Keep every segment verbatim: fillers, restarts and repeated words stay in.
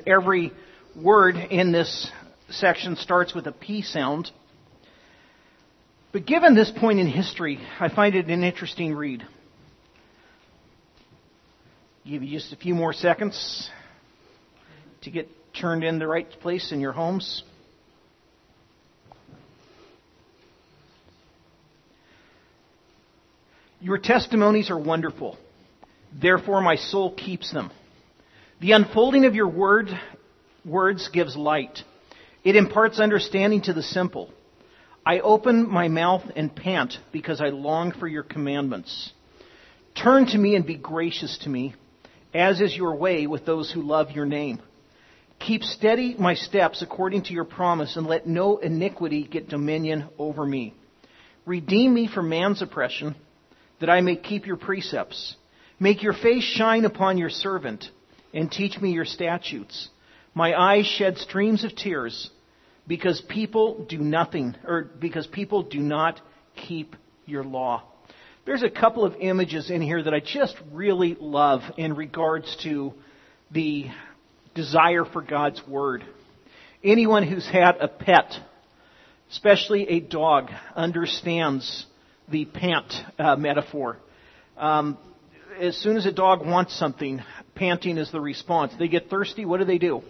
every word in this section starts with a P sound. But given this point in history, I find it an interesting read. Give you just a few more seconds to get turned in the right place in your homes. Your testimonies are wonderful. Therefore, my soul keeps them. The unfolding of your word, words gives light. It imparts understanding to the simple. I open my mouth and pant because I long for your commandments. Turn to me and be gracious to me, as is your way with those who love your name. Keep steady my steps according to your promise, and let no iniquity get dominion over me. Redeem me from man's oppression, that I may keep your precepts. Make your face shine upon your servant, and teach me your statutes. My eyes shed streams of tears, because people do nothing, or because people do not keep your law. There's a couple of images in here that I just really love in regards to the desire for God's Word. Anyone who's had a pet, especially a dog, understands the pant uh, metaphor. Um, as soon as a dog wants something, panting is the response. They get thirsty, what do they do?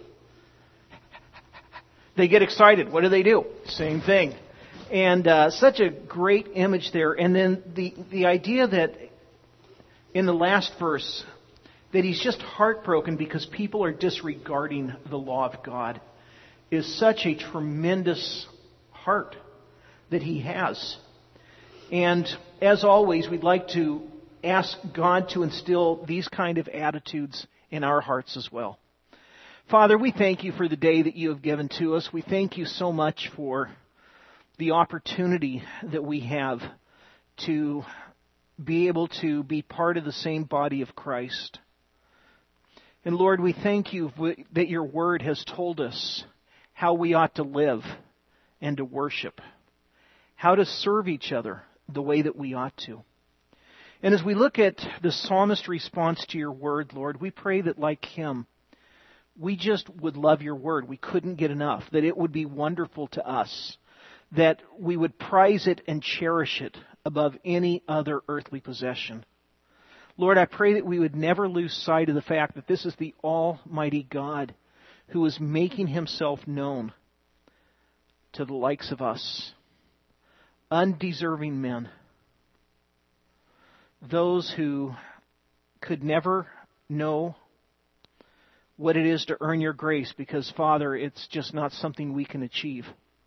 They get excited, what do they do? Same thing. And uh, such a great image there. And then the, the idea that in the last verse, that he's just heartbroken because people are disregarding the law of God, is such a tremendous heart that he has. And as always, we'd like to ask God to instill these kind of attitudes in our hearts as well. Father, we thank you for the day that you have given to us. We thank you so much for the opportunity that we have to be able to be part of the same body of Christ. And Lord, we thank you that your word has told us how we ought to live and to worship, how to serve each other the way that we ought to. And as we look at the psalmist's response to your word, Lord, we pray that like him, we just would love your word. We couldn't get enough, that it would be wonderful to us, that we would prize it and cherish it above any other earthly possession. Lord, I pray that we would never lose sight of the fact that this is the Almighty God who is making himself known to the likes of us, undeserving men, those who could never know what it is to earn your grace because, Father, it's just not something we can achieve.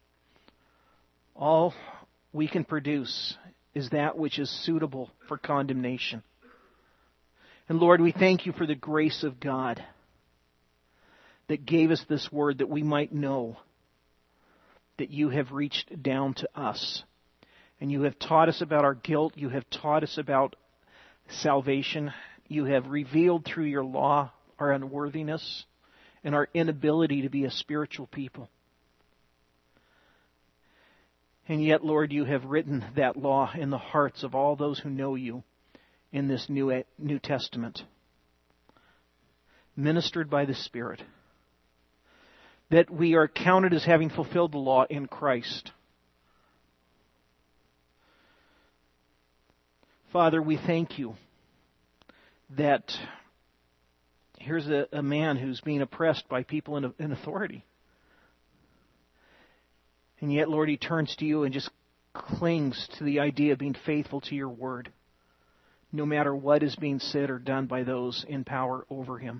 All we can produce is that which is suitable for condemnation. And Lord, we thank you for the grace of God that gave us this word that we might know that you have reached down to us. And you have taught us about our guilt. You have taught us about salvation. You have revealed through your law our unworthiness and our inability to be a spiritual people. And yet, Lord, you have written that law in the hearts of all those who know you in this New, New Testament, ministered by the Spirit, that we are counted as having fulfilled the law in Christ. Father, we thank you that here's a, a man who's being oppressed by people in, in authority. And yet, Lord, he turns to you and just clings to the idea of being faithful to your word, no matter what is being said or done by those in power over him.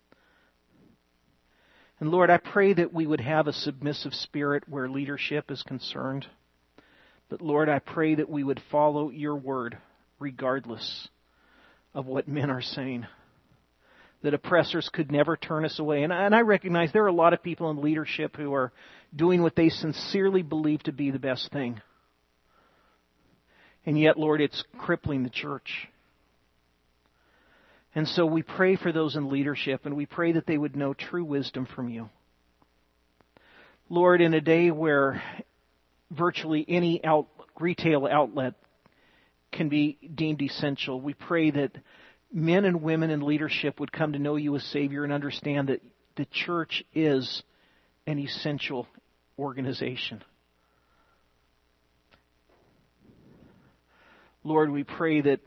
And Lord, I pray that we would have a submissive spirit where leadership is concerned. But Lord, I pray that we would follow your word regardless of what men are saying. That oppressors could never turn us away. And I, and I recognize there are a lot of people in leadership who are doing what they sincerely believe to be the best thing. And yet, Lord, it's crippling the church. And so we pray for those in leadership, and we pray that they would know true wisdom from you. Lord, in a day where virtually any out, retail outlet can be deemed essential, we pray that men and women in leadership would come to know you as Savior and understand that the church is an essential organization. Lord, we pray that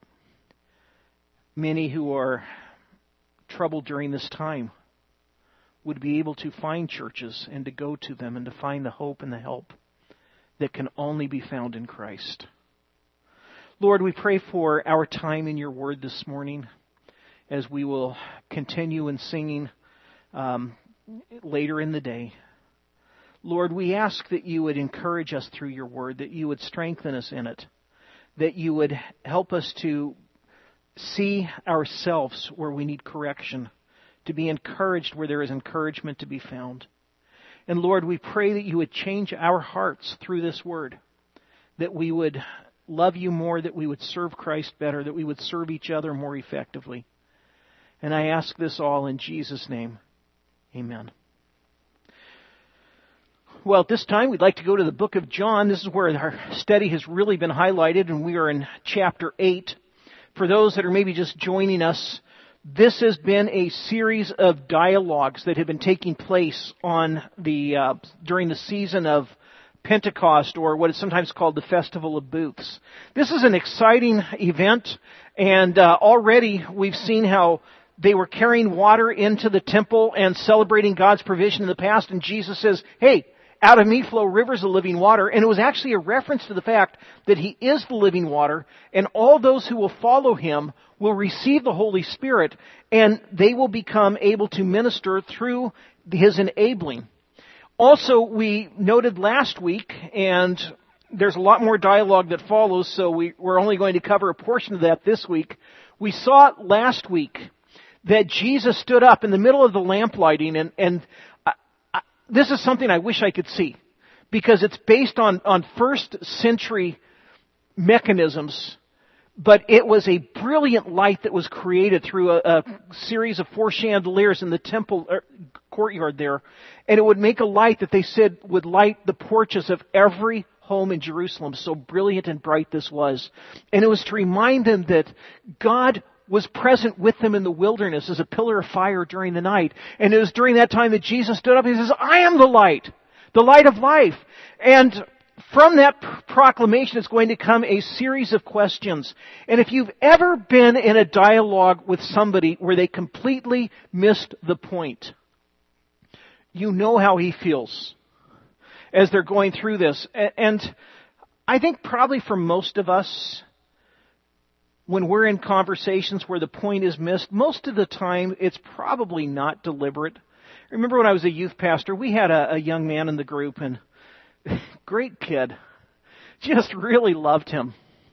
many who are troubled during this time would be able to find churches and to go to them and to find the hope and the help that can only be found in Christ. Lord, we pray for our time in your word this morning as we will continue in singing um, later in the day. Lord, we ask that you would encourage us through your word, that you would strengthen us in it, that you would help us to see ourselves where we need correction, to be encouraged where there is encouragement to be found. And Lord, we pray that you would change our hearts through this word, that we would love you more, that we would serve Christ better, that we would serve each other more effectively. And I ask this all in Jesus' name. Amen. Well, at this time, we'd like to go to the book of John. This is where our study has really been highlighted, and we are in chapter eight. For those that are maybe just joining us, this has been a series of dialogues that have been taking place on the uh, during the season of Pentecost, or what is sometimes called the Festival of Booths. This is an exciting event, and uh, already we've seen how they were carrying water into the temple and celebrating God's provision in the past, and Jesus says, hey, out of me flow rivers of living water. And it was actually a reference to the fact that He is the living water, and all those who will follow Him will receive the Holy Spirit, and they will become able to minister through His enabling. Also, we noted last week, and there's a lot more dialogue that follows, so we, we're only going to cover a portion of that this week. We saw last week that Jesus stood up in the middle of the lamp lighting, and, and I, I, this is something I wish I could see, because it's based on, on first century mechanisms, but it was a brilliant light that was created through a, a series of four chandeliers in the temple er, courtyard there, and it would make a light that they said would light the porches of every home in Jerusalem. So brilliant and bright this was. And it was to remind them that God was present with them in the wilderness as a pillar of fire during the night. And it was during that time that Jesus stood up and He says, I am the light, the light of life. And from that proclamation is going to come a series of questions. And if you've ever been in a dialogue with somebody where they completely missed the point, you know how he feels as they're going through this. And I think probably for most of us, when we're in conversations where the point is missed, most of the time it's probably not deliberate. I remember when I was a youth pastor, we had a, a young man in the group, and great kid. Just really loved him.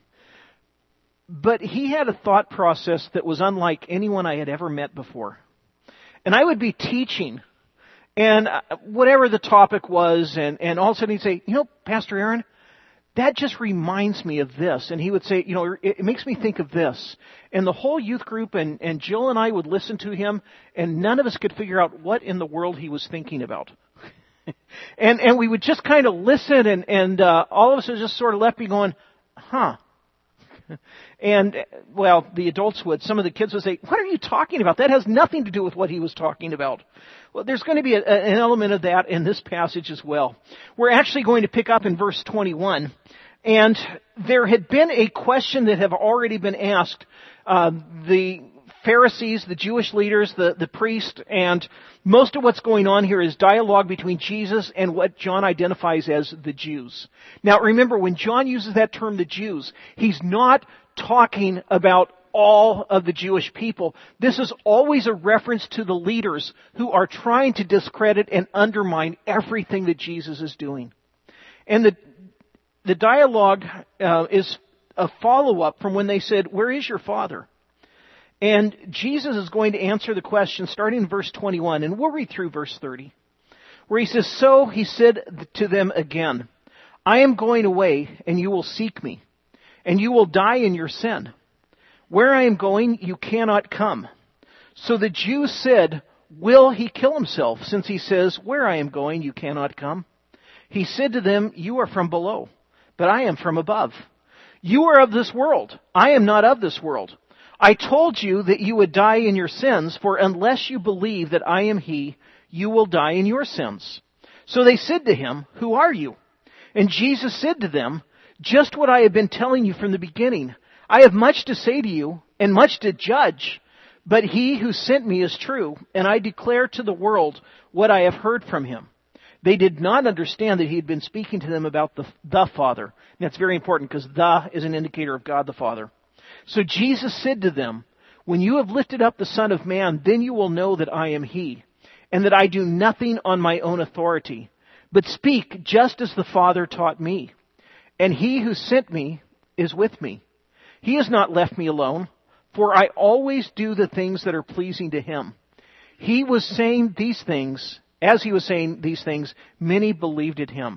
But he had a thought process that was unlike anyone I had ever met before. And I would be teaching, and whatever the topic was, and, and all of a sudden he'd say, you know, Pastor Aaron, that just reminds me of this. And he would say, you know, it, it makes me think of this. And the whole youth group and, and Jill and I would listen to him, and none of us could figure out what in the world he was thinking about. and and we would just kind of listen, and, and uh, all of us would just sort of left me going, huh. And, well, the adults would. Some of the kids would say, what are you talking about? That has nothing to do with what he was talking about. Well, there's going to be a, an element of that in this passage as well. We're actually going to pick up in verse twenty-one. And there had been a question that have already been asked. Uh, the Pharisees, the Jewish leaders, the, the priest, and most of what's going on here is dialogue between Jesus and what John identifies as the Jews. Now remember, when John uses that term, the Jews, he's not talking about all of the Jewish people. This is always a reference to the leaders who are trying to discredit and undermine everything that Jesus is doing. And the, the dialogue uh, is a follow-up from when they said, where is your Father? And Jesus is going to answer the question starting in verse twenty-one, and we'll read through verse thirty, where he says, so he said to them again, I am going away, and you will seek me, and you will die in your sin. Where I am going, you cannot come. So the Jews said, will he kill himself, since he says, where I am going, you cannot come? He said to them, you are from below, but I am from above. You are of this world. I am not of this world. I told you that you would die in your sins, for unless you believe that I am He, you will die in your sins. So they said to him, Who are you? And Jesus said to them, Just what I have been telling you from the beginning. I have much to say to you, and much to judge, but He who sent me is true, and I declare to the world what I have heard from Him. They did not understand that He had been speaking to them about the, the Father. And that's very important, because the is an indicator of God the Father. So Jesus said to them, When you have lifted up the Son of Man, then you will know that I am He, and that I do nothing on my own authority, but speak just as the Father taught me. And He who sent me is with me. He has not left me alone, for I always do the things that are pleasing to Him. He was saying these things, as He was saying these things, many believed in Him.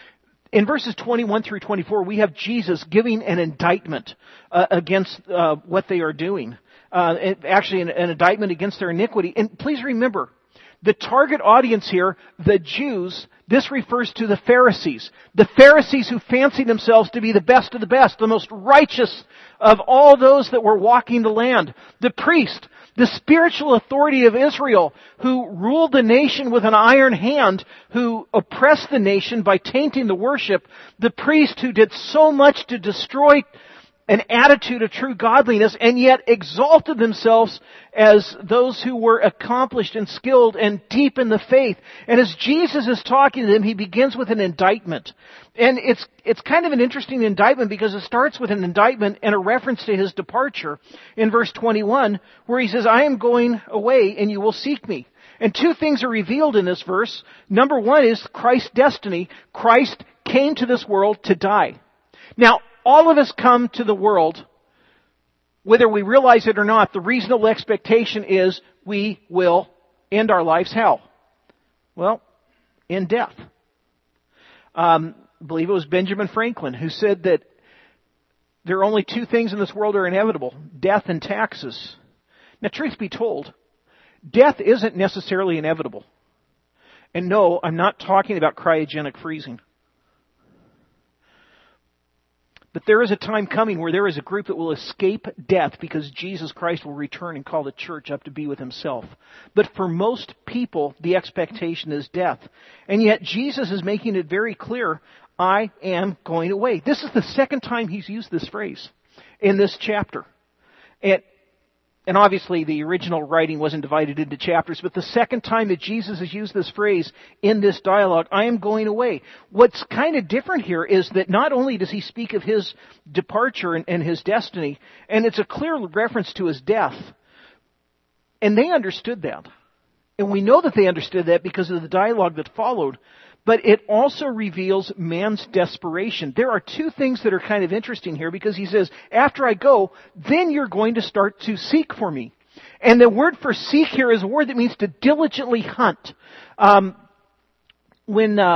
In verses twenty-one through twenty-four, we have Jesus giving an indictment uh, against uh, what they are doing. Uh, actually, an, an indictment against their iniquity. And please remember, the target audience here, the Jews, this refers to the Pharisees. The Pharisees who fancied themselves to be the best of the best, the most righteous of all those that were walking the land. The priest, the spiritual authority of Israel, who ruled the nation with an iron hand, who oppressed the nation by tainting the worship. The priest who did so much to destroy an attitude of true godliness, and yet exalted themselves as those who were accomplished and skilled and deep in the faith. And as Jesus is talking to them, He begins with an indictment. And it's it's kind of an interesting indictment because it starts with an indictment and a reference to His departure in verse twenty-one, where He says, I am going away and you will seek me. And two things are revealed in this verse. Number one is Christ's destiny. Christ came to this world to die. Now, all of us come to the world, whether we realize it or not. The reasonable expectation is we will end our lives how? Well, in death. Um, I believe it was Benjamin Franklin who said that there are only two things in this world that are inevitable: death and taxes. Now, truth be told, death isn't necessarily inevitable. And no, I'm not talking about cryogenic freezing. But there is a time coming where there is a group that will escape death because Jesus Christ will return and call the church up to be with Himself. But for most people, the expectation is death. And yet Jesus is making it very clear, I am going away. This is the second time He's used this phrase in this chapter. And And obviously the original writing wasn't divided into chapters, but the second time that Jesus has used this phrase in this dialogue, I am going away. What's kind of different here is that not only does He speak of His departure and, and His destiny, and it's a clear reference to His death, and they understood that. And we know that they understood that because of the dialogue that followed. But it also reveals man's desperation. There are two things that are kind of interesting here because He says, after I go, then you're going to start to seek for me. And the word for seek here is a word that means to diligently hunt. Um, when uh,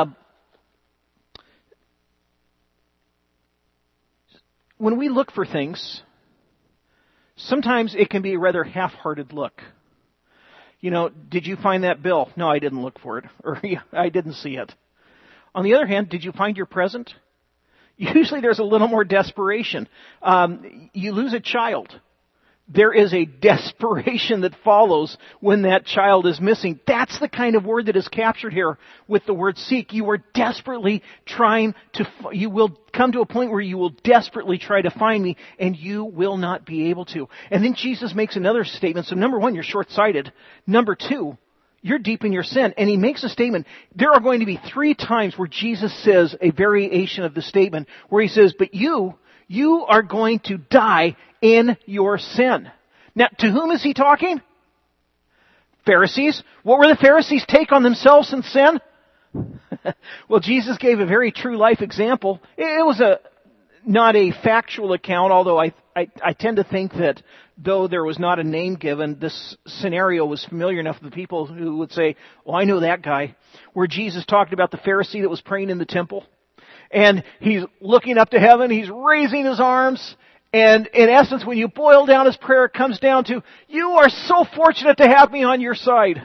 when we look for things, sometimes it can be a rather half-hearted look. You know, did you find that bill? No, I didn't look for it. Or I didn't see it. On the other hand, did you find your present? Usually there's a little more desperation. Um, you lose a child. There is a desperation that follows when that child is missing. That's the kind of word that is captured here with the word seek. You are desperately trying to, you will come to a point where you will desperately try to find me, and you will not be able to. And then Jesus makes another statement. So number one, you're short-sighted. Number two, you're deep in your sin. And He makes a statement. There are going to be three times where Jesus says a variation of the statement where He says, but you, you are going to die in your sin. Now, to whom is He talking? Pharisees. What were the Pharisees' take on themselves and sin? Well, Jesus gave a very true life example. It was a not a factual account, although I, I I tend to think that though there was not a name given, this scenario was familiar enough to the people who would say, "Oh, I know that guy," where Jesus talked about the Pharisee that was praying in the temple. And he's looking up to heaven, he's raising his arms, and in essence, when you boil down his prayer, it comes down to, you are so fortunate to have me on your side.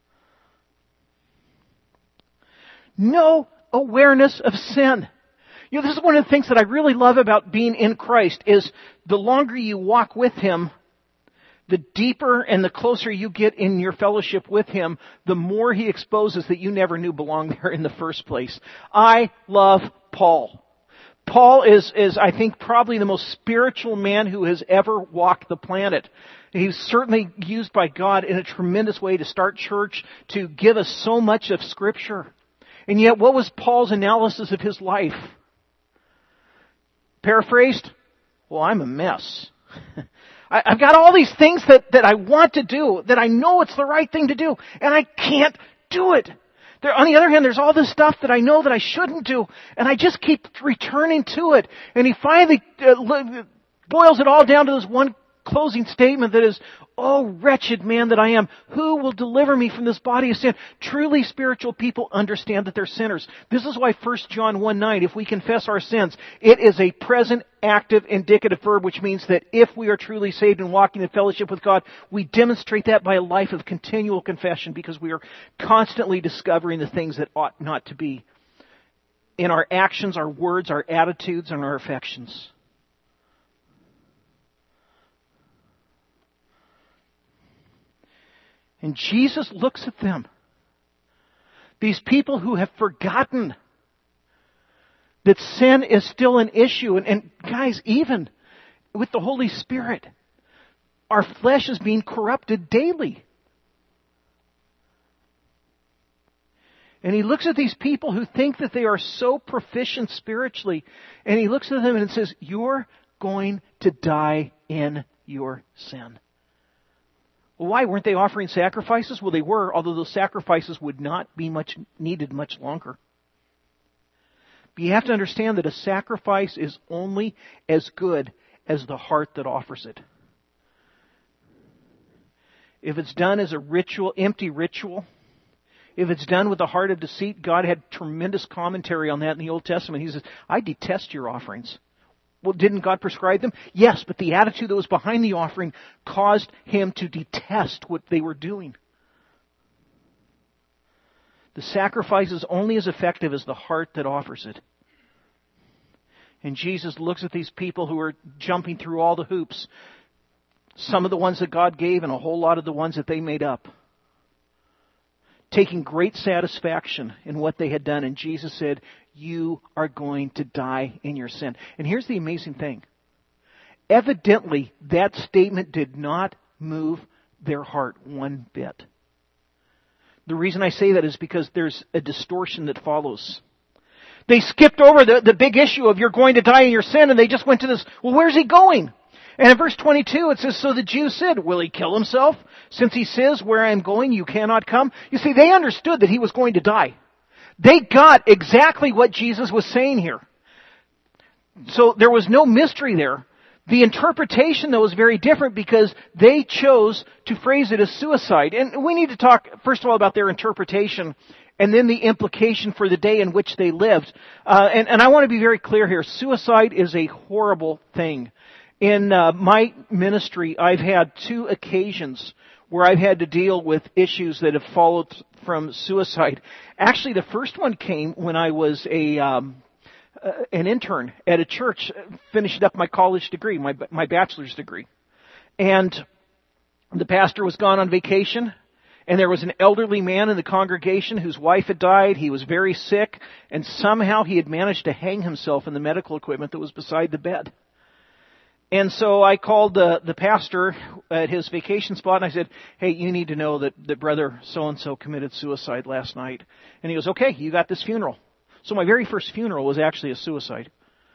No awareness of sin. You know, this is one of the things that I really love about being in Christ is the longer you walk with Him, the deeper and the closer you get in your fellowship with Him, the more He exposes that you never knew belonged there in the first place. I love Paul. Paul is, is, I think, probably the most spiritual man who has ever walked the planet. He's certainly used by God in a tremendous way to start church, to give us so much of Scripture. And yet, what was Paul's analysis of his life? Paraphrased, well, I'm a mess. I, I've got all these things that, that I want to do, that I know it's the right thing to do, and I can't do it. There, on the other hand, there's all this stuff that I know that I shouldn't do, and I just keep returning to it. And he finally uh, boils it all down to this one closing statement that is, oh, wretched man that I am, who will deliver me from this body of sin? Truly spiritual people understand that they're sinners. This is why First John one nine, if we confess our sins, it is a present, active, indicative verb, which means that if we are truly saved and walking in fellowship with God, we demonstrate that by a life of continual confession, because we are constantly discovering the things that ought not to be in our actions, our words, our attitudes, and our affections. And Jesus looks at them. These people who have forgotten that sin is still an issue. And, and guys, even with the Holy Spirit, our flesh is being corrupted daily. And He looks at these people who think that they are so proficient spiritually, and He looks at them and says, you're going to die in your sin. Well, why? Weren't they offering sacrifices? Well, they were, although those sacrifices would not be much needed much longer. But you have to understand that a sacrifice is only as good as the heart that offers it. If it's done as a ritual, empty ritual, if it's done with a heart of deceit, God had tremendous commentary on that in the Old Testament. He says, I detest your offerings. Well, didn't God prescribe them? Yes, but the attitude that was behind the offering caused Him to detest what they were doing. The sacrifice is only as effective as the heart that offers it. And Jesus looks at these people who are jumping through all the hoops, some of the ones that God gave and a whole lot of the ones that they made up, taking great satisfaction in what they had done. And Jesus said, you are going to die in your sin. And here's the amazing thing. Evidently, that statement did not move their heart one bit. The reason I say that is because there's a distortion that follows. They skipped over the, the big issue of you're going to die in your sin, and they just went to this, well, where's He going? And in verse twenty-two, it says, so the Jews said, will He kill Himself? Since He says, where I am going, you cannot come. You see, they understood that He was going to die. They got exactly what Jesus was saying here. So there was no mystery there. The interpretation, though, was very different because they chose to phrase it as suicide. And we need to talk, first of all, about their interpretation and then the implication for the day in which they lived. Uh, and, and I want to be very clear here. Suicide is a horrible thing. In uh, my ministry, I've had two occasions where I've had to deal with issues that have followed from suicide. Actually, the first one came when I was a um, uh, an intern at a church, finishing up my college degree, my my bachelor's degree. And the pastor was gone on vacation, and there was an elderly man in the congregation whose wife had died. He was very sick, and somehow he had managed to hang himself in the medical equipment that was beside the bed. And so I called the, the pastor at his vacation spot, and I said, hey, you need to know that, that brother so-and-so committed suicide last night. And he goes, okay, you got this funeral. So my very first funeral was actually a suicide.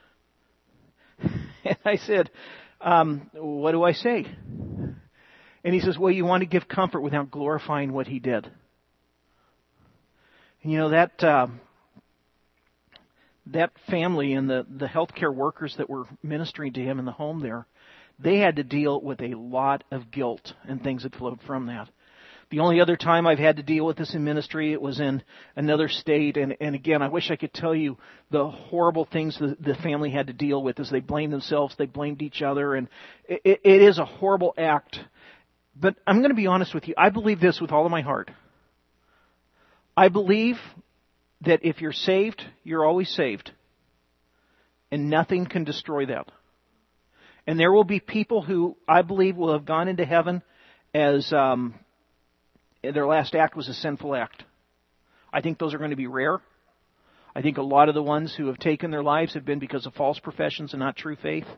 And I said, um, what do I say? And he says, well, you want to give comfort without glorifying what he did. And you know, that... Uh, That family and the, the healthcare workers that were ministering to him in the home there, they had to deal with a lot of guilt and things that flowed from that. The only other time I've had to deal with this in ministry, it was in another state. And, and again, I wish I could tell you the horrible things the, the family had to deal with as they blamed themselves, they blamed each other. And it, it is a horrible act. But I'm going to be honest with you. I believe this with all of my heart. I believe that if you're saved, you're always saved. And nothing can destroy that. And there will be people who I believe will have gone into heaven as um, their last act was a sinful act. I think those are going to be rare. I think a lot of the ones who have taken their lives have been because of false professions and not true faith.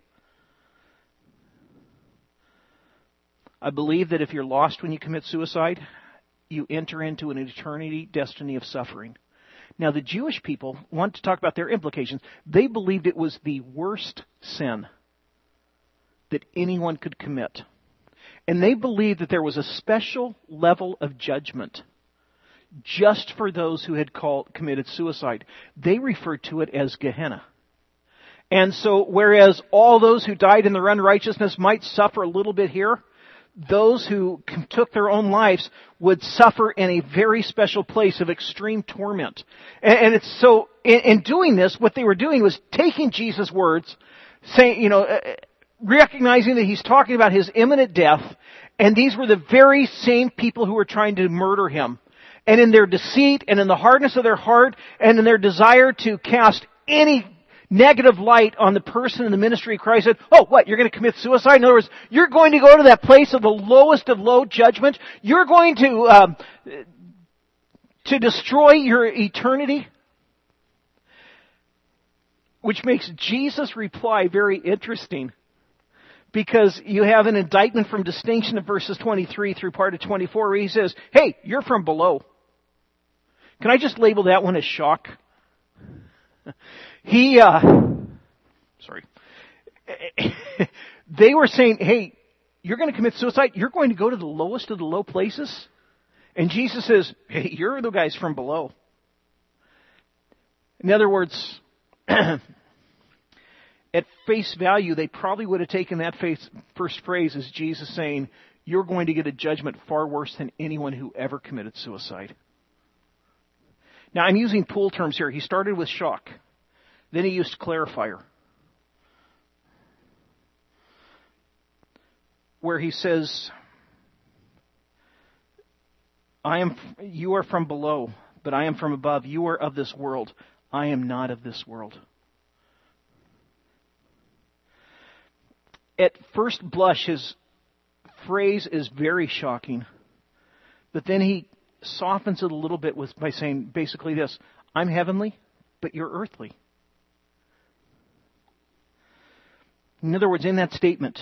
I believe that if you're lost when you commit suicide, you enter into an eternity destiny of suffering. Now, the Jewish people want to talk about their implications. They believed it was the worst sin that anyone could commit. And they believed that there was a special level of judgment just for those who had called, committed suicide. They referred to it as Gehenna. And so, whereas all those who died in their unrighteousness might suffer a little bit here, those who took their own lives would suffer in a very special place of extreme torment. And, and it's so, in, in doing this, what they were doing was taking Jesus' words, saying, you know, recognizing that he's talking about his imminent death, and these were the very same people who were trying to murder him. And in their deceit, and in the hardness of their heart, and in their desire to cast any negative light on the person in the ministry of Christ, said, oh, what, you're going to commit suicide? In other words, you're going to go to that place of the lowest of low judgment? You're going to, um, to destroy your eternity? Which makes Jesus' reply very interesting. Because you have an indictment from distinction of verses twenty-three through part of twenty-four where he says, hey, you're from below. Can I just label that one as shock? He, uh, sorry. They were saying, hey, you're going to commit suicide? You're going to go to the lowest of the low places? And Jesus says, hey, you're the guys from below. In other words, at face value, they probably would have taken that face, first phrase as Jesus saying, you're going to get a judgment far worse than anyone who ever committed suicide. Now, I'm using pool terms here. He started with shock. Then he used clarifier, where he says, I am, you are from below, but I am from above. You are of this world. I am not of this world. At first blush, his phrase is very shocking, but then he softens it a little bit with by saying basically this, I'm heavenly, but you're earthly. In other words, in that statement,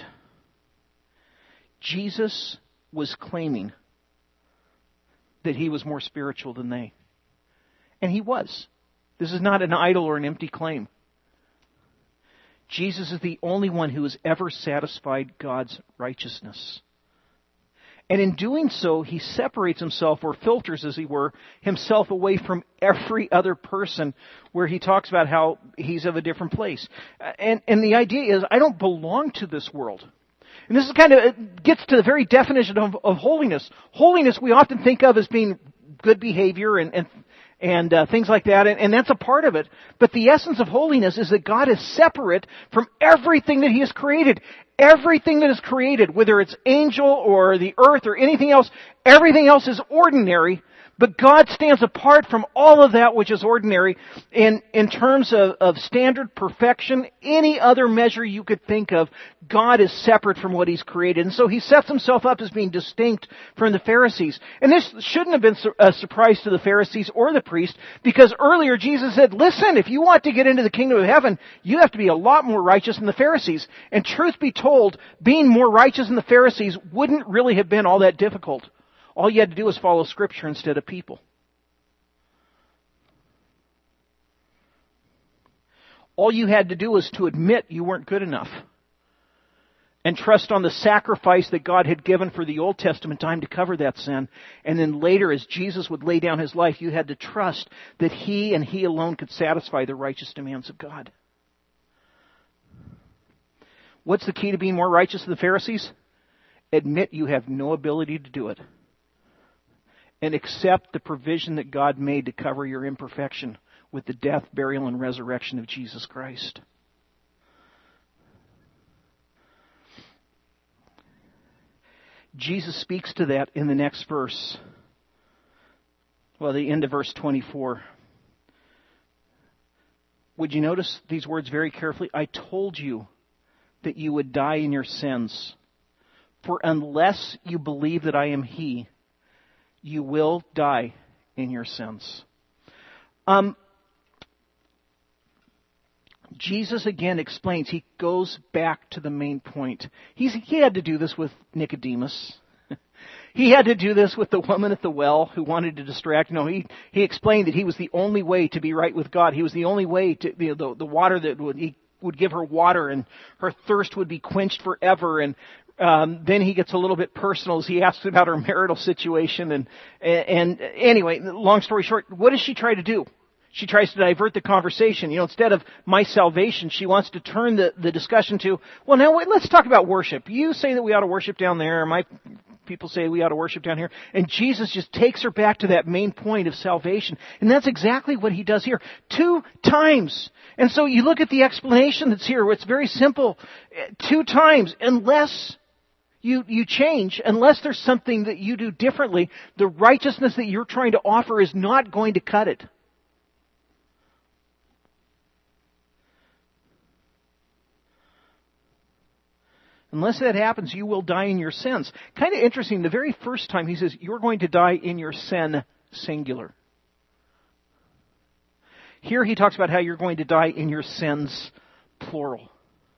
Jesus was claiming that he was more spiritual than they. And he was. This is not an idle or an empty claim. Jesus is the only one who has ever satisfied God's righteousness. And in doing so, he separates himself, or filters, as he were, himself away from every other person, where he talks about how he's of a different place. And, and the idea is, I don't belong to this world. And this is kind of, it gets to the very definition of, of holiness. Holiness we often think of as being good behavior and, and, and uh, things like that, and, and that's a part of it. But the essence of holiness is that God is separate from everything that he has created. Everything that is created, whether it's angel or the earth or anything else, everything else is ordinary, but God stands apart from all of that which is ordinary in, in terms of, of standard perfection. Any other measure you could think of, God is separate from what he's created. And so he sets himself up as being distinct from the Pharisees. And this shouldn't have been a surprise to the Pharisees or the priest, because earlier Jesus said, listen, if you want to get into the kingdom of heaven, you have to be a lot more righteous than the Pharisees. And truth be told, being more righteous than the Pharisees wouldn't really have been all that difficult. All you had to do was follow Scripture instead of people. All you had to do was to admit you weren't good enough and trust on the sacrifice that God had given for the Old Testament time to cover that sin. And then later, as Jesus would lay down his life, you had to trust that he and he alone could satisfy the righteous demands of God. What's the key to being more righteous than the Pharisees? Admit you have no ability to do it. And accept the provision that God made to cover your imperfection with the death, burial, and resurrection of Jesus Christ. Jesus speaks to that in the next verse. Well, the end of verse twenty-four. Would you notice these words very carefully? I told you that you would die in your sins. For unless you believe that I am He, you will die in your sins. Um, Jesus again explains. He goes back to the main point. He's, he had to do this with Nicodemus. He had to do this with the woman at the well who wanted to distract. No, he, he explained that he was the only way to be right with God. He was the only way to, you know, the, the water that would, he would give her water and her thirst would be quenched forever. And um, then he gets a little bit personal as he asks about her marital situation. And, and, and anyway, long story short, what does she try to do? She tries to divert the conversation. You know, instead of my salvation, she wants to turn the, the discussion to, well, now wait, let's talk about worship. You say that we ought to worship down there. My people say we ought to worship down here. And Jesus just takes her back to that main point of salvation. And that's exactly what he does here. Two times. And so you look at the explanation that's here. It's very simple. Two times. Unless you, you change, unless there's something that you do differently, the righteousness that you're trying to offer is not going to cut it. Unless that happens, you will die in your sins. Kind of interesting, the very first time he says, you're going to die in your sin, singular. Here he talks about how you're going to die in your sins, plural.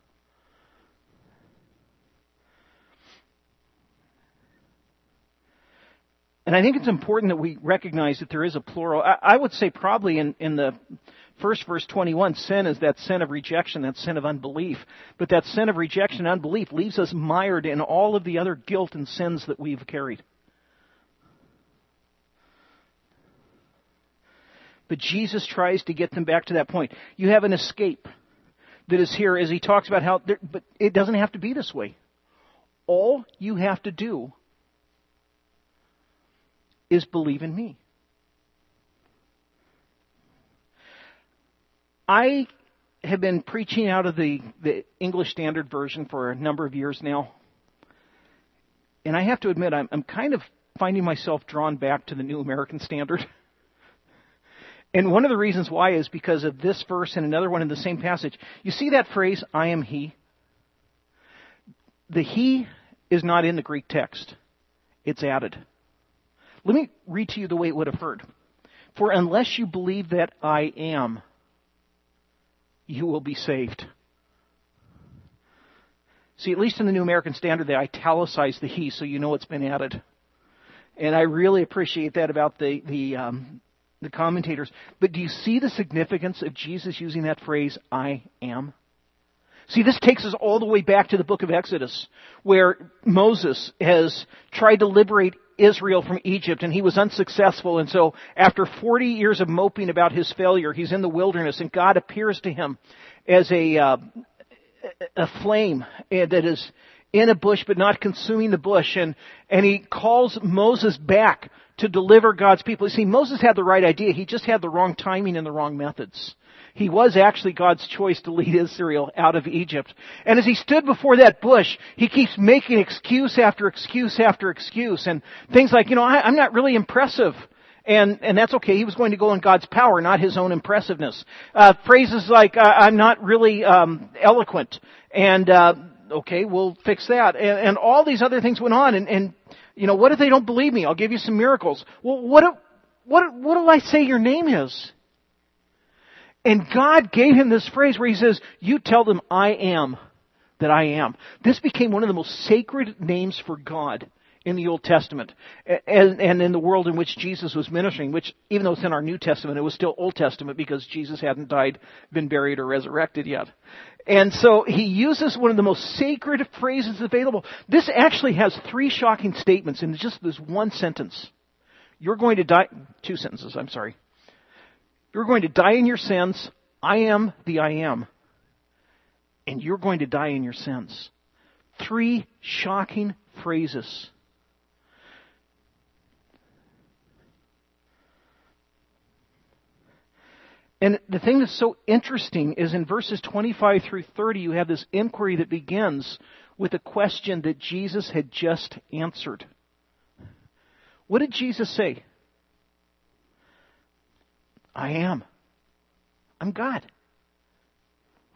And I think it's important that we recognize that there is a plural. I, I would say probably in, in the first verse twenty-one, sin is that sin of rejection, that sin of unbelief. But that sin of rejection and unbelief leaves us mired in all of the other guilt and sins that we've carried. But Jesus tries to get them back to that point. You have an escape that is here as he talks about how, there, but it doesn't have to be this way. All you have to do is believe in me. I have been preaching out of the, the English Standard Version for a number of years now. And I have to admit, I'm, I'm kind of finding myself drawn back to the New American Standard. And one of the reasons why is because of this verse and another one in the same passage. You see that phrase, I am He? The He is not in the Greek text. It's added. Let me read to you the way it would have heard. For unless you believe that I am, you will be saved. See, at least in the New American Standard, they italicize the He, so you know it's been added. And I really appreciate that about the the, um, the commentators. But do you see the significance of Jesus using that phrase, I am? See, this takes us all the way back to the book of Exodus, where Moses has tried to liberate Israel from Egypt, and he was unsuccessful. And so after forty years of moping about his failure, he's in the wilderness, and God appears to him as a, uh, a flame that is in a bush but not consuming the bush. And, and he calls Moses back to deliver God's people. You see, Moses had the right idea. He just had the wrong timing and the wrong methods. He was actually God's choice to lead Israel out of Egypt. And as he stood before that bush, he keeps making excuse after excuse after excuse. And things like, you know, I, I'm not really impressive. And, and that's okay. He was going to go in God's power, not his own impressiveness. Uh, phrases like, uh, I'm not really um, eloquent. And, uh, okay, we'll fix that. And, and all these other things went on. And, and, you know, what if they don't believe me? I'll give you some miracles. Well, what if, what, what do I say your name is? And God gave him this phrase where he says, you tell them I am that I am. This became one of the most sacred names for God in the Old Testament and, and in the world in which Jesus was ministering, which even though it's in our New Testament, it was still Old Testament because Jesus hadn't died, been buried, or resurrected yet. And so he uses one of the most sacred phrases available. This actually has three shocking statements in just this one sentence. You're going to die, two sentences, I'm sorry. You're going to die in your sins. I am the I am. And you're going to die in your sins. Three shocking phrases. And the thing that's so interesting is in verses twenty-five through thirty, you have this inquiry that begins with a question that Jesus had just answered. What did Jesus say? I am. I'm God.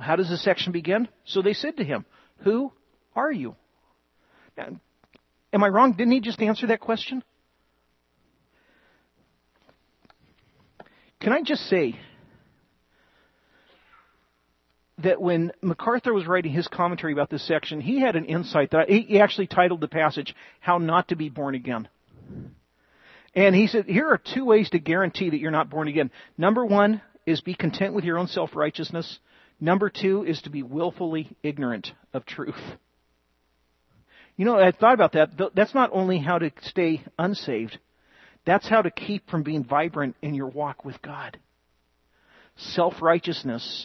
How does this section begin? So they said to him, "Who are you?" Now, am I wrong? Didn't he just answer that question? Can I just say that when MacArthur was writing his commentary about this section, he had an insight that I, he actually titled the passage, "How Not to Be Born Again." And he said, here are two ways to guarantee that you're not born again. Number one is be content with your own self-righteousness. Number two is to be willfully ignorant of truth. You know, I thought about that. That's not only how to stay unsaved. That's how to keep from being vibrant in your walk with God. Self-righteousness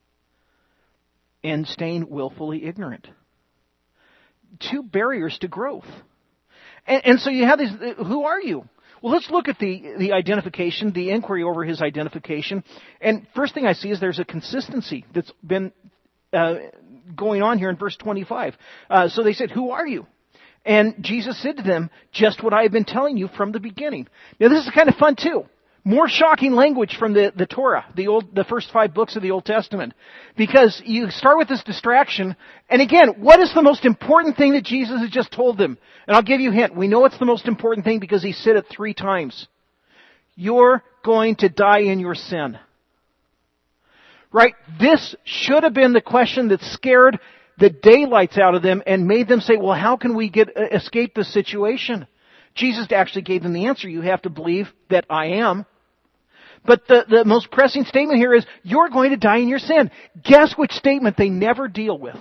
and staying willfully ignorant. Two barriers to growth. And, and so you have these, who are you? Well, let's look at the, the identification, the inquiry over his identification. And first thing I see is there's a consistency that's been uh, going on here in verse twenty-five. Uh, so they said, "Who are you?" And Jesus said to them, "Just what I have been telling you from the beginning." Now this is kind of fun too. More shocking language from the, the Torah, the old, the first five books of the Old Testament. Because you start with this distraction, and again, what is the most important thing that Jesus has just told them? And I'll give you a hint. We know it's the most important thing because he said it three times. You're going to die in your sin. Right? This should have been the question that scared the daylights out of them and made them say, well, how can we get escape this situation? Jesus actually gave them the answer. You have to believe that I am. But the, the most pressing statement here is, you're going to die in your sin. Guess which statement they never deal with?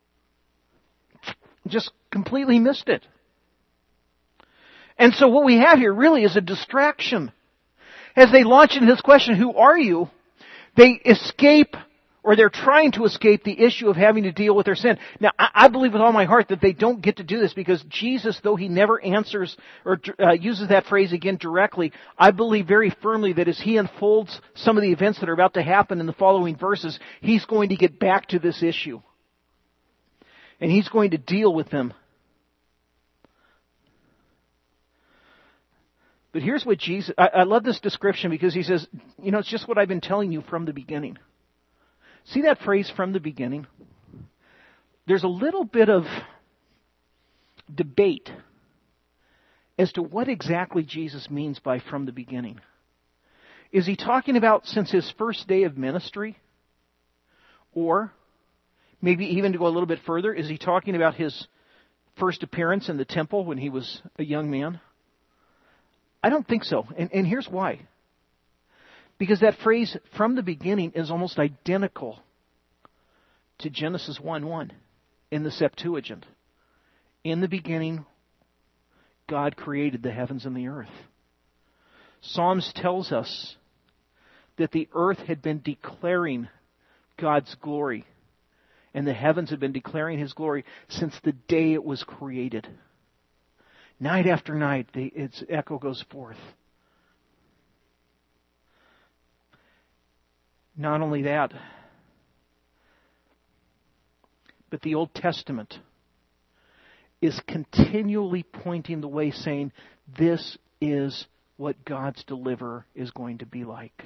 Just completely missed it. And so what we have here really is a distraction. As they launch into this question, who are you? They escape, or they're trying to escape the issue of having to deal with their sin. Now, I, I believe with all my heart that they don't get to do this because Jesus, though he never answers or uh, uses that phrase again directly, I believe very firmly that as he unfolds some of the events that are about to happen in the following verses, he's going to get back to this issue. And he's going to deal with them. But here's what Jesus, I, I love this description because he says, you know, it's just what I've been telling you from the beginning. See that phrase, from the beginning? There's a little bit of debate as to what exactly Jesus means by from the beginning. Is he talking about since his first day of ministry? Or maybe even to go a little bit further, is he talking about his first appearance in the temple when he was a young man? I don't think so. And, and here's why. Because that phrase, from the beginning, is almost identical to Genesis one one in the Septuagint. In the beginning, God created the heavens and the earth. Psalms tells us that the earth had been declaring God's glory, and the heavens had been declaring his glory since the day it was created. Night after night, the, its echo goes forth. Not only that, but the Old Testament is continually pointing the way, saying, this is what God's deliverer is going to be like.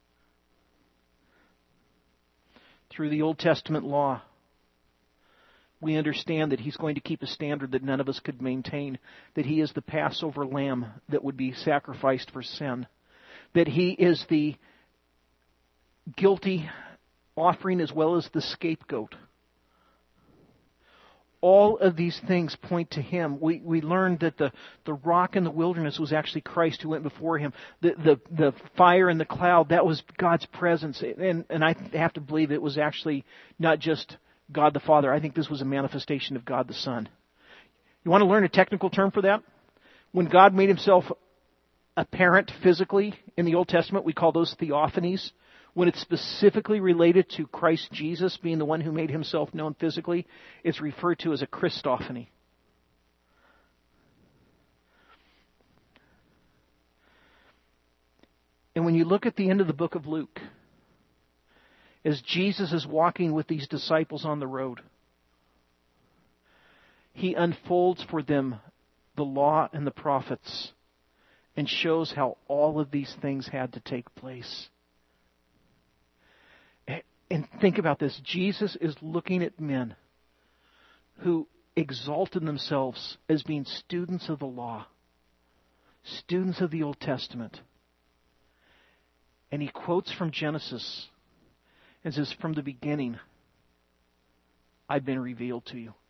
Through the Old Testament law, we understand that he's going to keep a standard that none of us could maintain, that he is the Passover lamb that would be sacrificed for sin, that he is the guilty offering as well as the scapegoat. All of these things point to him. We we learned that the, the rock in the wilderness was actually Christ who went before him. The the, the fire and the cloud, that was God's presence. And, and I have to believe it was actually not just God the Father. I think this was a manifestation of God the Son. You want to learn a technical term for that? When God made himself apparent physically in the Old Testament, we call those theophanies. When it's specifically related to Christ Jesus being the one who made himself known physically, it's referred to as a Christophany. And when you look at the end of the book of Luke, as Jesus is walking with these disciples on the road, he unfolds for them the law and the prophets and shows how all of these things had to take place. And think about this. Jesus is looking at men who exalted themselves as being students of the law, students of the Old Testament. And he quotes from Genesis and says, from the beginning, I've been revealed to you.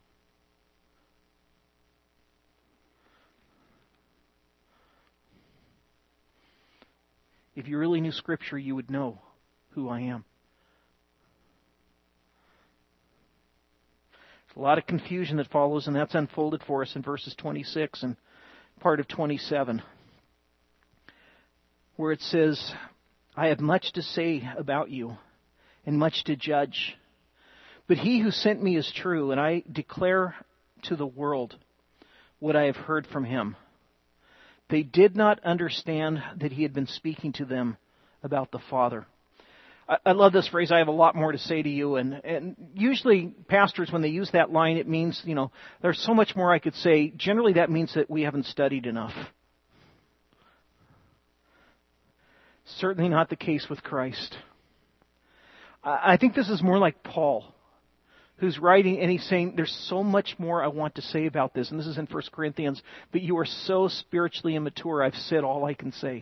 If you really knew Scripture, you would know who I am. There's a lot of confusion that follows, and that's unfolded for us in verses twenty-six and part of twenty-seven, where it says, I have much to say about you and much to judge. But he who sent me is true, and I declare to the world what I have heard from him. They did not understand that he had been speaking to them about the Father. I, I love this phrase, I have a lot more to say to you. And, and usually pastors, when they use that line, it means, you know, there's so much more I could say. Generally that means that we haven't studied enough. Certainly not the case with Christ. I, I think this is more like Paul, who's writing, and he's saying, there's so much more I want to say about this. And this is in First Corinthians. But you are so spiritually immature, I've said all I can say.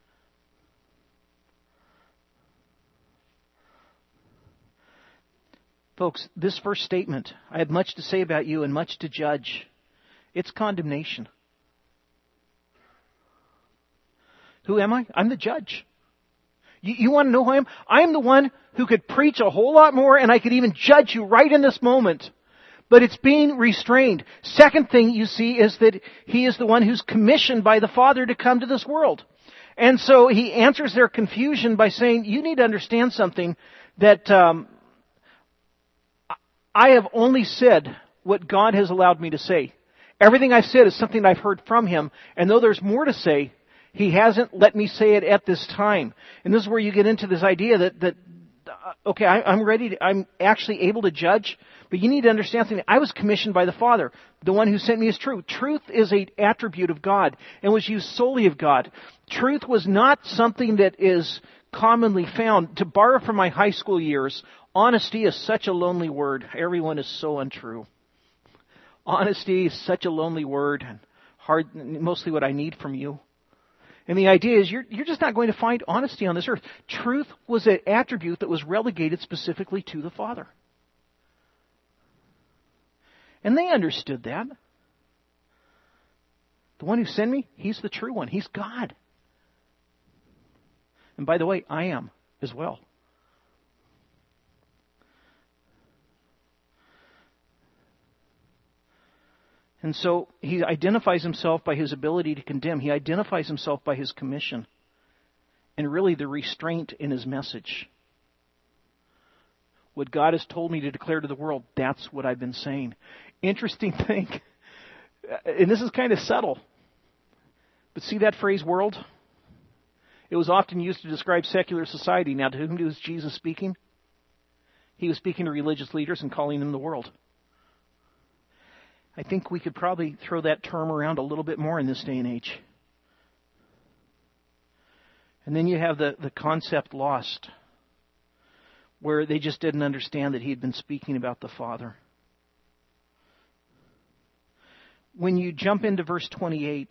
Folks, this first statement, I have much to say about you and much to judge, it's condemnation. Who am I? I'm the judge. You, you want to know who I am? I am the one who could preach a whole lot more, and I could even judge you right in this moment. But it's being restrained. Second thing you see is that he is the one who's commissioned by the Father to come to this world. And so he answers their confusion by saying, you need to understand something, that um, I have only said what God has allowed me to say. Everything I've said is something I've heard from him. And though there's more to say, he hasn't let me say it at this time. And this is where you get into this idea that, that okay, I, I'm ready to, I'm actually able to judge, but you need to understand something. I was commissioned by the Father. The one who sent me is true. Truth is an attribute of God and was used solely of God. Truth was not something that is commonly found. To borrow from my high school years, honesty is such a lonely word. Everyone is so untrue. Honesty is such a lonely word and hard, mostly what I need from you. And the idea is you're, you're just not going to find honesty on this earth. Truth was an attribute that was relegated specifically to the Father. And they understood that. The one who sent me, he's the true one. He's God. And by the way, I am as well. And so he identifies himself by his ability to condemn. He identifies himself by his commission. And really the restraint in his message. What God has told me to declare to the world, that's what I've been saying. Interesting thing, and this is kind of subtle, but see that phrase, world? It was often used to describe secular society. Now, to whom was Jesus speaking? He was speaking to religious leaders and calling them the world. I think we could probably throw that term around a little bit more in this day and age. And then you have the, the concept lost, where they just didn't understand that he had been speaking about the Father. When you jump into verse twenty-eight,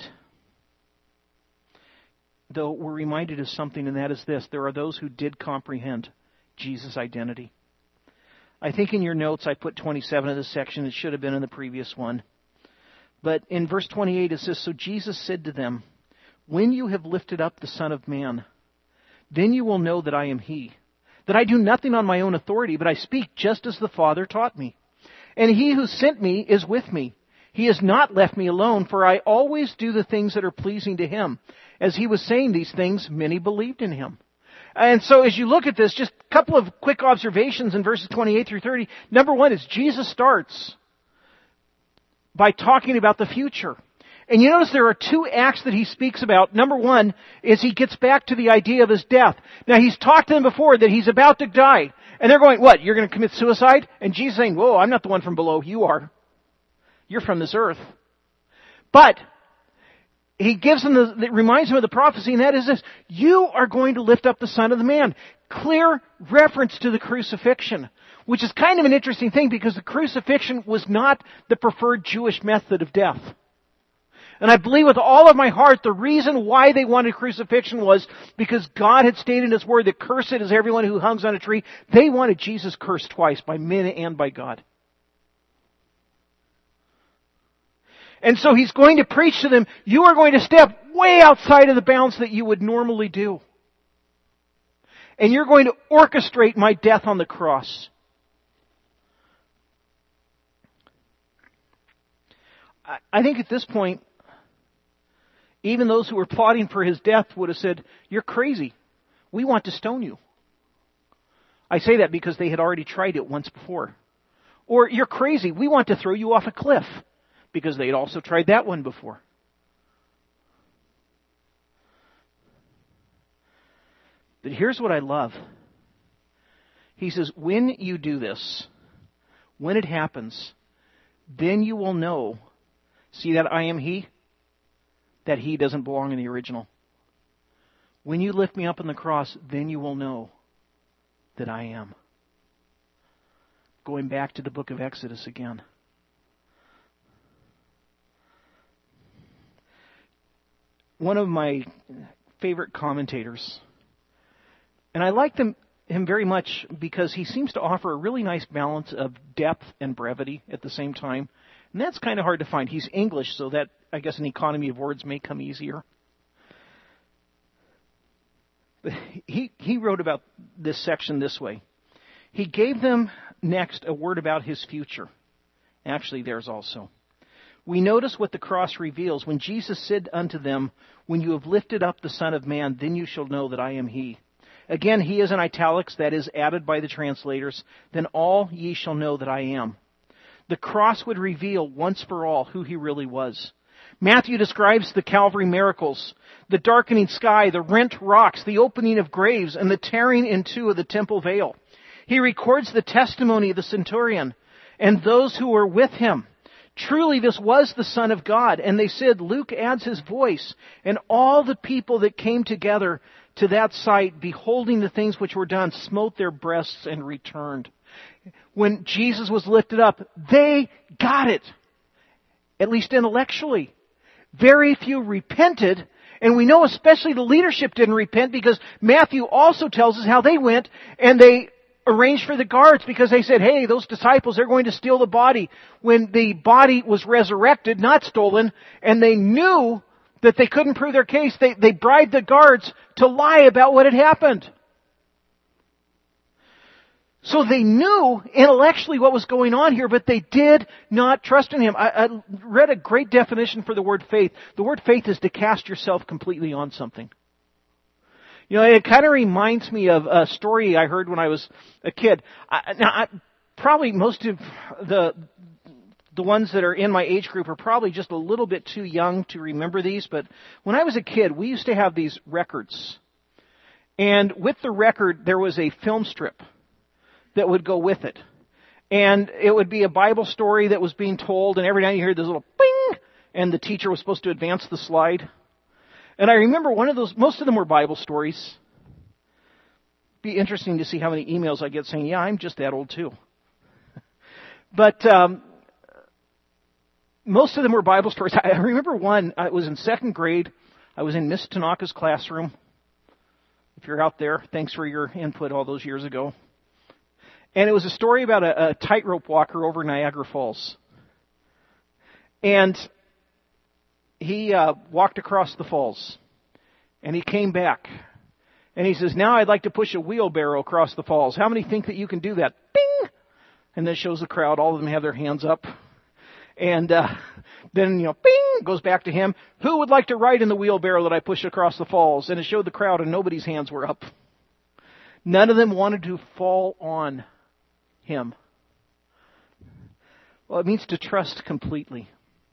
though, we're reminded of something, and that is this. There are those who did comprehend Jesus' identity. I think in your notes I put twenty-seven in this section. It should have been in the previous one. But in verse twenty-eight it says, so Jesus said to them, when you have lifted up the Son of Man, then you will know that I am he. That I do nothing on my own authority, but I speak just as the Father taught me. And he who sent me is with me. He has not left me alone, for I always do the things that are pleasing to him. As he was saying these things, many believed in him. And so as you look at this, just a couple of quick observations in verses twenty-eight through thirty. Number one is Jesus starts by talking about the future. And you notice there are two acts that he speaks about. Number one is he gets back to the idea of his death. Now he's talked to them before that he's about to die. And they're going, what, you're going to commit suicide? And Jesus is saying, whoa, I'm not the one from below, you are. You're from this earth. But he gives them the, it reminds them of the prophecy, and that is this: you are going to lift up the Son of the Man. Clear reference to the crucifixion, which is kind of an interesting thing because the crucifixion was not the preferred Jewish method of death. And I believe with all of my heart the reason why they wanted crucifixion was because God had stated in His Word that cursed is everyone who hangs on a tree. They wanted Jesus cursed twice, by men and by God. And so He's going to preach to them, you are going to step way outside of the bounds that you would normally do. And you're going to orchestrate my death on the cross. I think at this point, even those who were plotting for His death would have said, you're crazy. We want to stone you. I say that because they had already tried it once before. Or, you're crazy. We want to throw you off a cliff. Because they had also tried that one before. But here's what I love. He says, when you do this, when it happens, then you will know, see that I am He? That He doesn't belong in the original. When you lift me up on the cross, then you will know that I am. Going back to the book of Exodus again. One of my favorite commentators, and I like them, him very much because he seems to offer a really nice balance of depth and brevity at the same time. And that's kind of hard to find. He's English, so that, I guess, an economy of words may come easier. But he, he wrote about this section this way. He gave them next a word about His future. Actually, theirs also. We notice what the cross reveals. When Jesus said unto them, when you have lifted up the Son of Man, then you shall know that I am He. Again, He is in italics, that is added by the translators. Then all ye shall know that I am. The cross would reveal once for all who He really was. Matthew describes the Calvary miracles, the darkening sky, the rent rocks, the opening of graves, and the tearing in two of the temple veil. He records the testimony of the centurion and those who were with him. Truly this was the Son of God. And they said, Luke adds his voice, and all the people that came together to that sight, beholding the things which were done, smote their breasts and returned. When Jesus was lifted up, they got it. At least intellectually. Very few repented, and we know especially the leadership didn't repent because Matthew also tells us how they went and they arranged for the guards because they said, hey, those disciples, they're going to steal the body. When the body was resurrected, not stolen, and they knew that they couldn't prove their case, they, they bribed the guards to lie about what had happened. So they knew intellectually what was going on here, but they did not trust in Him. I, I read a great definition for the word faith. The word faith is to cast yourself completely on something. You know, it kind of reminds me of a story I heard when I was a kid. I, now, I, probably most of the the ones that are in my age group are probably just a little bit too young to remember these, but when I was a kid, we used to have these records. And with the record, there was a film strip that would go with it. And it would be a Bible story that was being told, and every now you hear this little bing, and the teacher was supposed to advance the slide. And I remember one of those, most of them were Bible stories. Be interesting to see how many emails I get saying, yeah, I'm just that old too. But um, most of them were Bible stories. I remember one, I was in second grade. I was in Miss Tanaka's classroom. If you're out there, thanks for your input all those years ago. And it was a story about a, a tightrope walker over Niagara Falls. And he uh, walked across the falls. And he came back. And he says, now I'd like to push a wheelbarrow across the falls. How many think that you can do that? Bing! And then shows the crowd. All of them have their hands up. And uh, then, you know, bing! Goes back to him. Who would like to ride in the wheelbarrow that I push across the falls? And it showed the crowd and nobody's hands were up. None of them wanted to fall on Him. Well, it means to trust completely.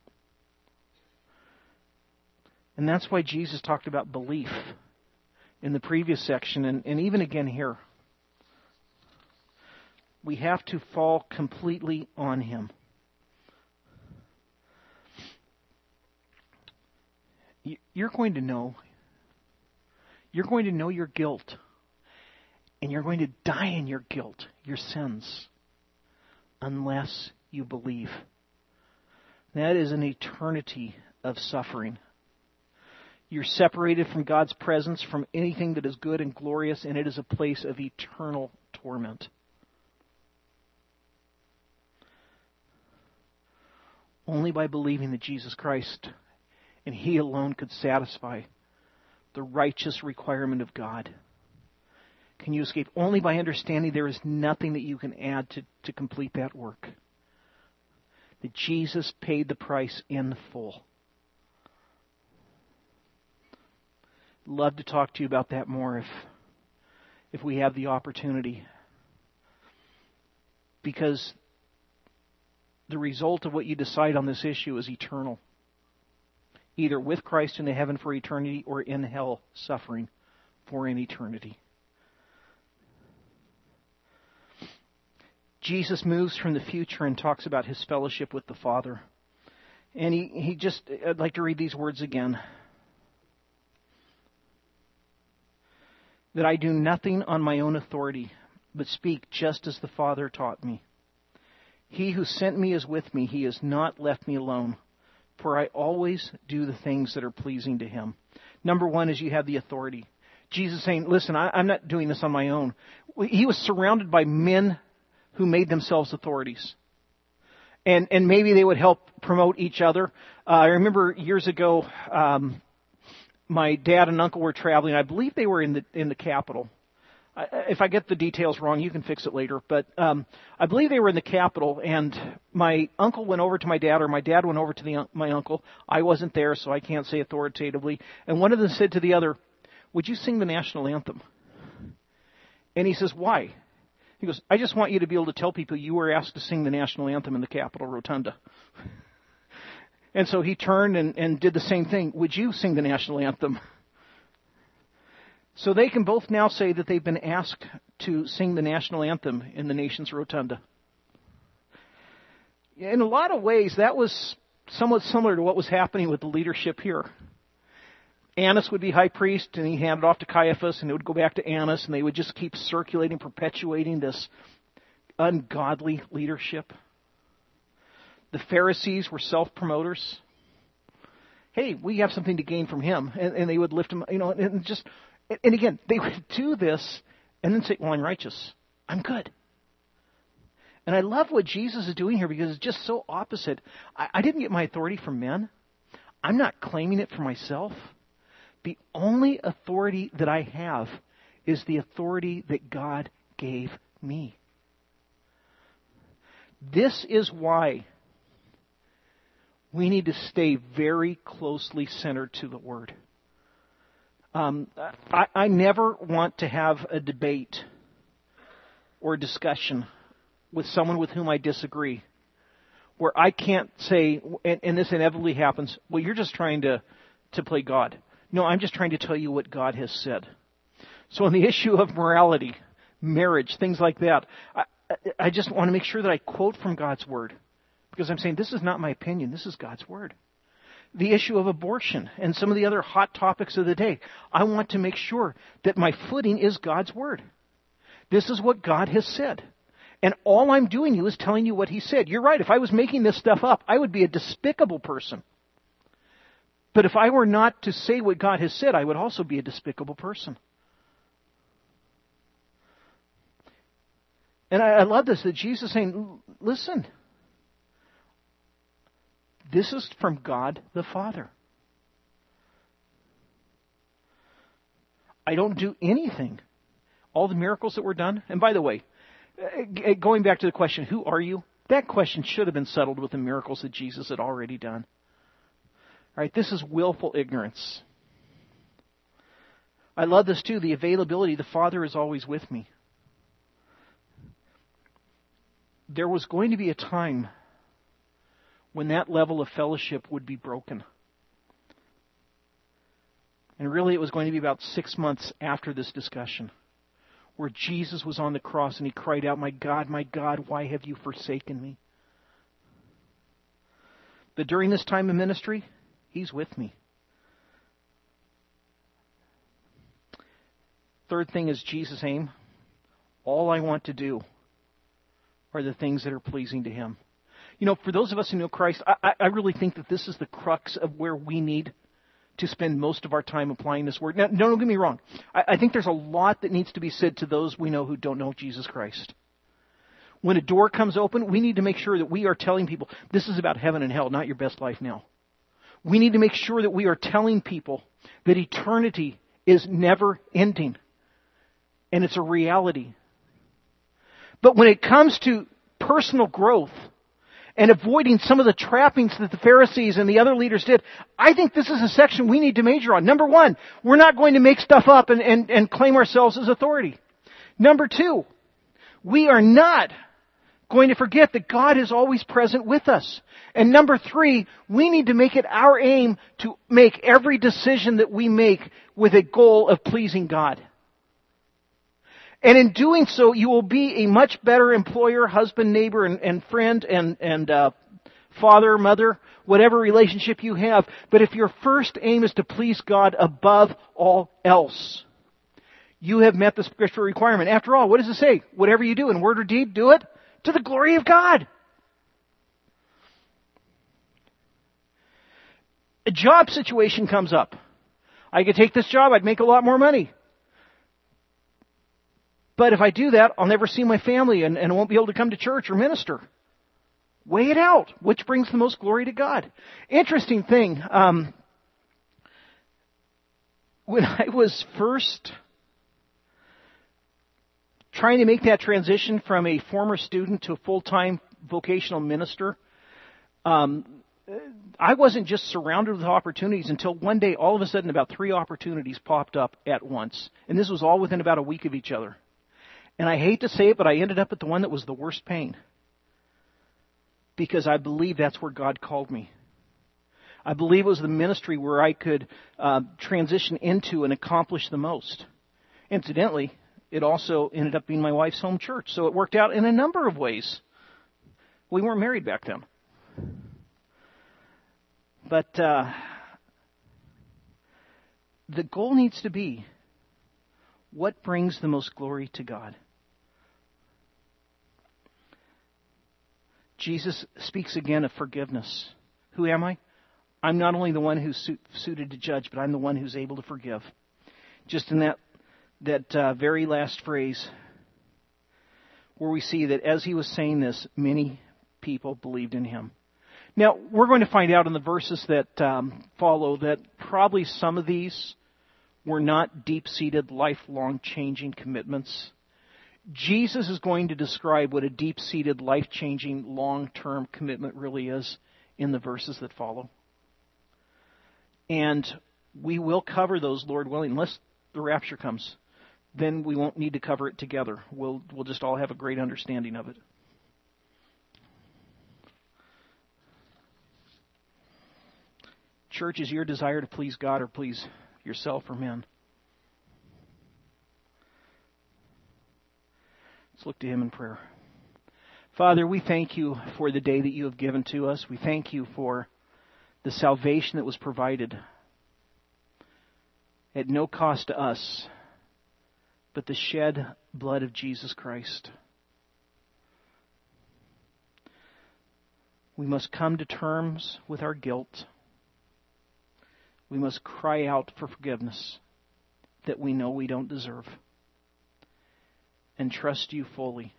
And that's why Jesus talked about belief in the previous section and, and even again here. We have to fall completely on Him. you're going to know. You're going to know your guilt. And you're going to die in your guilt, your sins, unless you believe. That is an eternity of suffering. You're separated from God's presence, from anything that is good and glorious, and it is a place of eternal torment. Only by believing that Jesus Christ and He alone could satisfy the righteous requirement of God can you escape. Only by understanding there is nothing that you can add to, to complete that work. That Jesus paid the price in full. Love to talk to you about that more if, if we have the opportunity. Because the result of what you decide on this issue is eternal. Either with Christ in the heaven for eternity or in hell suffering for an eternity. Jesus moves from the future and talks about His fellowship with the Father. And he, he just, I'd like to read these words again. That I do nothing on my own authority, but speak just as the Father taught me. He who sent me is with me. He has not left me alone, for I always do the things that are pleasing to Him. Number one is you have the authority. Jesus saying, listen, I, I'm not doing this on my own. He was surrounded by men who made themselves authorities. And and maybe they would help promote each other. Uh, I remember years ago, um, my dad and uncle were traveling. I believe they were in the in the capital. I, if I get the details wrong, you can fix it later. But um, I believe they were in the capital, and my uncle went over to my dad, or my dad went over to the my uncle. I wasn't there, so I can't say authoritatively. And one of them said to the other, "Would you sing the national anthem?" And he says, "Why?" He goes, I just want you to be able to tell people you were asked to sing the national anthem in the Capitol Rotunda. And so he turned and, and did the same thing. Would you sing the national anthem? So they can both now say that they've been asked to sing the national anthem in the nation's rotunda. In a lot of ways, that was somewhat similar to what was happening with the leadership here. Annas would be high priest, and he handed off to Caiaphas, and it would go back to Annas, and they would just keep circulating, perpetuating this ungodly leadership. The Pharisees were self-promoters. Hey, we have something to gain from him, and, and they would lift him, you know, and just, and again, they would do this, and then say, well, I'm righteous. I'm good. And I love what Jesus is doing here because it's just so opposite. I, I didn't get my authority from men. I'm not claiming it for myself. The only authority that I have is the authority that God gave me. This is why we need to stay very closely centered to the Word. Um, I, I never want to have a debate or discussion with someone with whom I disagree, where I can't say, and, and this inevitably happens, well, you're just trying to, to play God. No, I'm just trying to tell you what God has said. So on the issue of morality, marriage, things like that, I, I just want to make sure that I quote from God's Word. Because I'm saying this is not my opinion, this is God's Word. The issue of abortion and some of the other hot topics of the day, I want to make sure that my footing is God's Word. This is what God has said. And all I'm doing you is telling you what He said. You're right, if I was making this stuff up, I would be a despicable person. But if I were not to say what God has said, I would also be a despicable person. And I, I love this, that Jesus is saying, listen, this is from God the Father. I don't do anything. All the miracles that were done, and by the way, going back to the question, who are you? That question should have been settled with the miracles that Jesus had already done. All right, this is willful ignorance. I love this too, the availability. The Father is always with me. There was going to be a time when that level of fellowship would be broken. And really it was going to be about six months after this discussion, where Jesus was on the cross and He cried out, my God, my God, why have you forsaken me? But during this time of ministry, He's with me. third thing is Jesus' aim. All I want to do are the things that are pleasing to Him. You know, for those of us who know Christ, I, I really think that this is the crux of where we need to spend most of our time applying this word. Now, don't get me wrong. I, I think there's a lot that needs to be said to those we know who don't know Jesus Christ. When a door comes open, we need to make sure that we are telling people, this is about heaven and hell, not your best life now. We need to make sure that we are telling people that eternity is never ending. And it's a reality. But when it comes to personal growth and avoiding some of the trappings that the Pharisees and the other leaders did, I think this is a section we need to major on. Number one, we're not going to make stuff up and, and, and claim ourselves as authority. Number two, we are not going to forget that God is always present with us. And number three, we need to make it our aim to make every decision that we make with a goal of pleasing God. And in doing so, you will be a much better employer, husband, neighbor, and, and friend, and, and uh, father, mother, whatever relationship you have. But if your first aim is to please God above all else, you have met the scriptural requirement. After all, what does it say? Whatever you do in word or deed, do it to the glory of God. A job situation comes up. I could take this job, I'd make a lot more money. But if I do that, I'll never see my family and, and I won't be able to come to church or minister. Weigh it out. Which brings the most glory to God? Interesting thing. Um, when I was first trying to make that transition from a former student to a full-time vocational minister, um, I wasn't just surrounded with opportunities until one day, all of a sudden, about three opportunities popped up at once. And this was all within about a week of each other. And I hate to say it, but I ended up at the one that was the worst pain. Because I believe that's where God called me. I believe it was the ministry where I could uh, transition into and accomplish the most. Incidentally, it also ended up being my wife's home church. So it worked out in a number of ways. We weren't married back then. But uh, the goal needs to be, what brings the most glory to God? Jesus speaks again of forgiveness. Who am I? I'm not only the one who's su- suited to judge, but I'm the one who's able to forgive. Just in that that uh, very last phrase, where we see that as he was saying this, many people believed in him. Now, we're going to find out in the verses that um, follow that probably some of these were not deep-seated, lifelong changing commitments. Jesus is going to describe what a deep-seated, life-changing, long-term commitment really is in the verses that follow. And we will cover those, Lord willing, unless the rapture comes. Then we won't need to cover it together. We'll, we'll just all have a great understanding of it. Church, is your desire to please God or please yourself or men? Let's look to Him in prayer. Father, we thank You for the day that You have given to us. We thank You for the salvation that was provided at no cost to us, but the shed blood of Jesus Christ. We must come to terms with our guilt. We must cry out for forgiveness that we know we don't deserve, and trust You fully.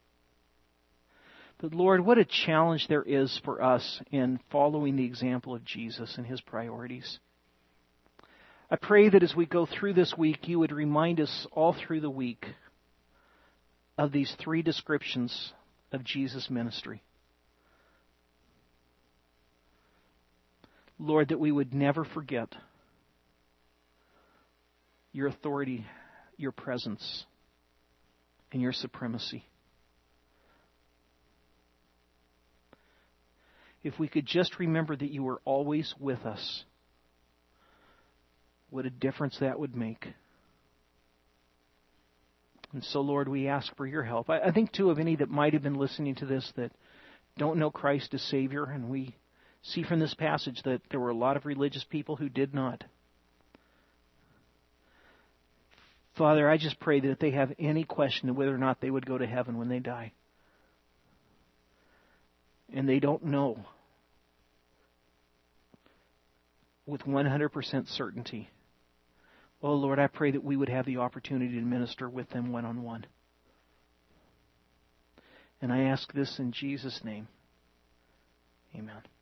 But Lord, what a challenge there is for us in following the example of Jesus and His priorities. I pray that as we go through this week, You would remind us all through the week of these three descriptions of Jesus' ministry. Lord, that we would never forget Your authority, Your presence, and Your supremacy. If we could just remember that You are always with us, what a difference that would make. And so, Lord, we ask for Your help. I, I think, too, of any that might have been listening to this that don't know Christ as Savior, and we see from this passage that there were a lot of religious people who did not. Father, I just pray that if they have any question of whether or not they would go to heaven when they die, and they don't know with one hundred percent certainty, oh Lord, I pray that we would have the opportunity to minister with them one-on-one. And I ask this in Jesus' name. Amen.